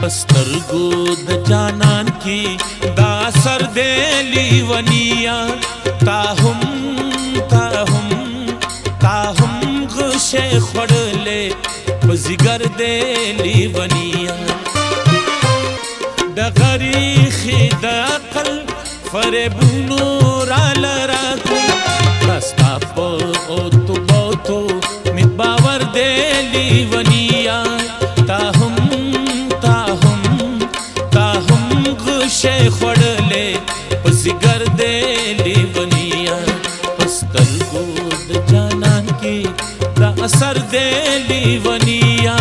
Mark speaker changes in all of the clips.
Speaker 1: سترګو د جانان کی دا سر دې لیونیا تا هم غشه خړلې بزګر دې لیونیا د غریخ د عقل فریبونو را لراکو رستا په او تو می باور دې لیونیا تا هم غشه خړلې بزګر دې لیونیا سترګو د جانان کی دا اثر دې لیونیا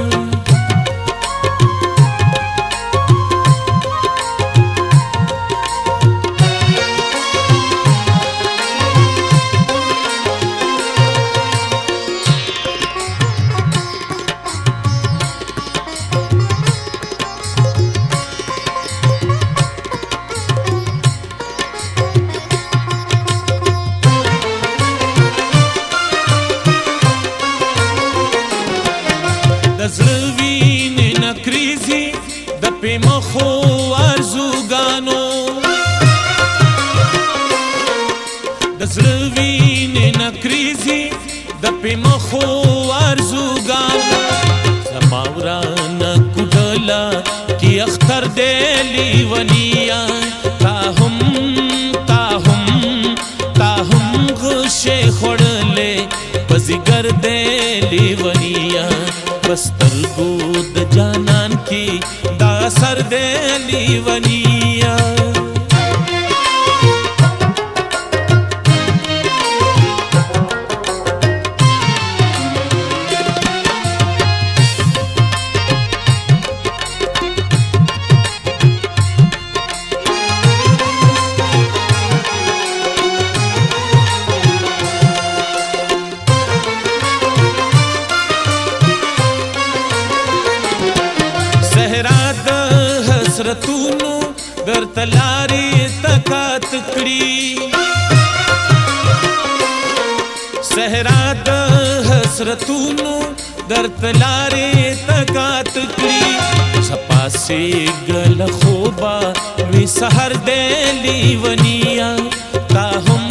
Speaker 1: زړوین نکریزی د پیمخو ارزوګانو د زړوین نکریزی د پیمخو ارزوګانو زماوران کوډلا کی اختر دې لیونیا تا هم غشه خړلې بزګر دې لیونیا سترګو د جانان کی دا سر دې لیونیا حسرتونو در تلاری تکات کړي صحرا د حسرتونو در تلاری تکات کړي سپاسي ګل خوبا وی سحر دې لیونیا تا هم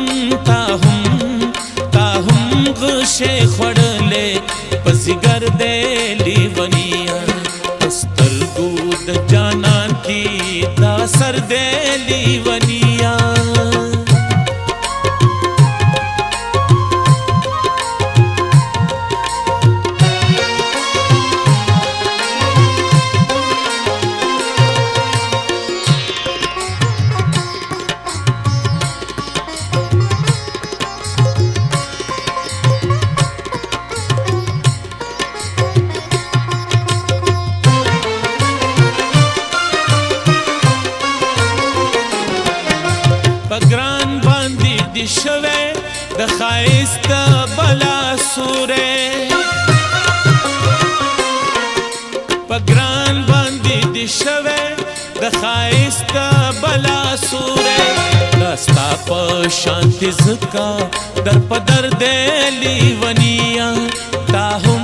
Speaker 1: غشه خړلې بزګر دې لیونیا سترګو د جانان کی دا سر دې لیونیا پګران باندې دي شوه د خایست بلا سوره پګران باندې دي شوه د خایست بلا سوره دستا په شانتی زکا در پدر دې لیونیا تا هم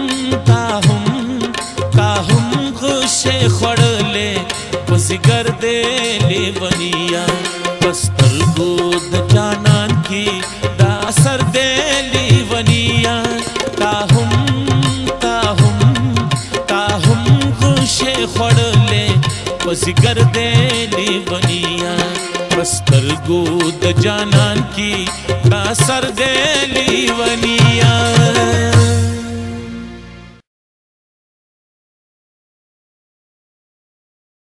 Speaker 1: غشه خړلې بزګر دې لیونیا سترګو د جانان کی دا اثر دې لیونیا تا هم غشه خړلې بزګر دې لیونیا سترګو د جانان کی دا اثر دې لیونیا